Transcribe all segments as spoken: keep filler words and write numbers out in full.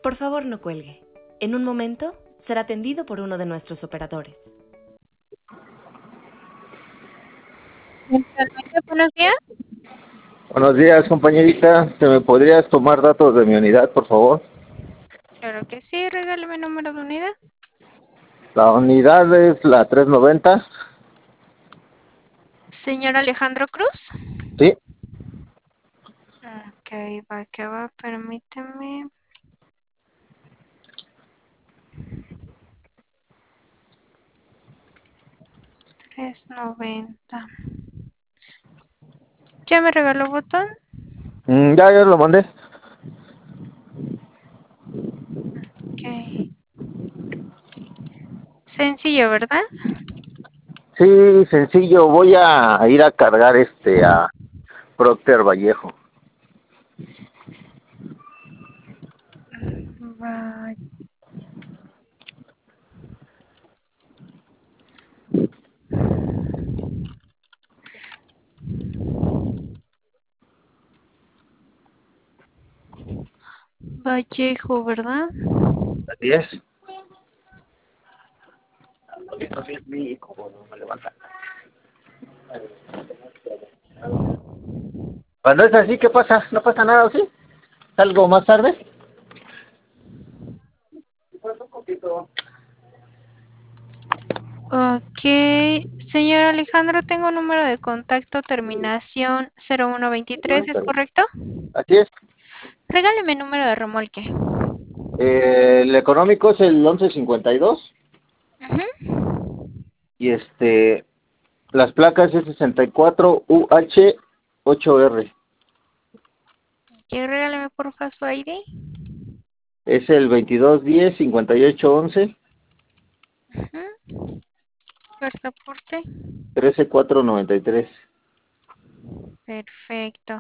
Por favor, no cuelgue. En un momento será atendido por uno de nuestros operadores. Mentalmente, buenos días. Buenos días, compañerita. ¿Te me podrías tomar datos de mi unidad, por favor? Claro que sí, regálame número de unidad. La unidad es la trescientos noventa. Señor Alejandro Cruz. Sí. Ok, va que va, permíteme. Trescientos noventa. ¿Ya me regaló botón? Mm, ya, ya lo mandé. Ok. Sencillo, ¿verdad? Sí, sencillo. Voy a ir a cargar este a Procter Vallejo. Va- Vallejo, ¿verdad? Así es. No sé, mi hijo, no me levanta. Cuando es así, ¿qué pasa? ¿No pasa nada, o sí? ¿Salgo más tarde? Un poquito. Ok. Señor Alejandro, tengo un número de contacto terminación cero uno veintitrés, ¿es correcto? Así es. Regáleme número de remolque. Eh, el económico es el once cincuenta y dos. Ujú. Y este, las placas es sesenta y cuatro U H ocho R. Y regáleme porfa su I D. Es el veintidós diez cincuenta y ocho once Ujú. Pasaporte. trece cuatro noventa y tres. Perfecto.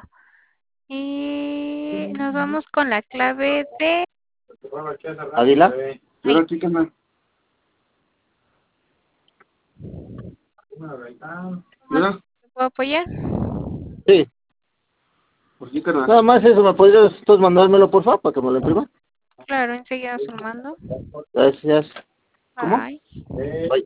Y nos vamos con la clave de... ¿Águila? Ay, ¿cómo ¿Mira? te puedo apoyar? Sí. Nada más eso, ¿me podrías tú mandármelo por favor para que me lo imprima? Claro, enseguida se lo mando. Gracias. ¿Cómo? Bye. Bye.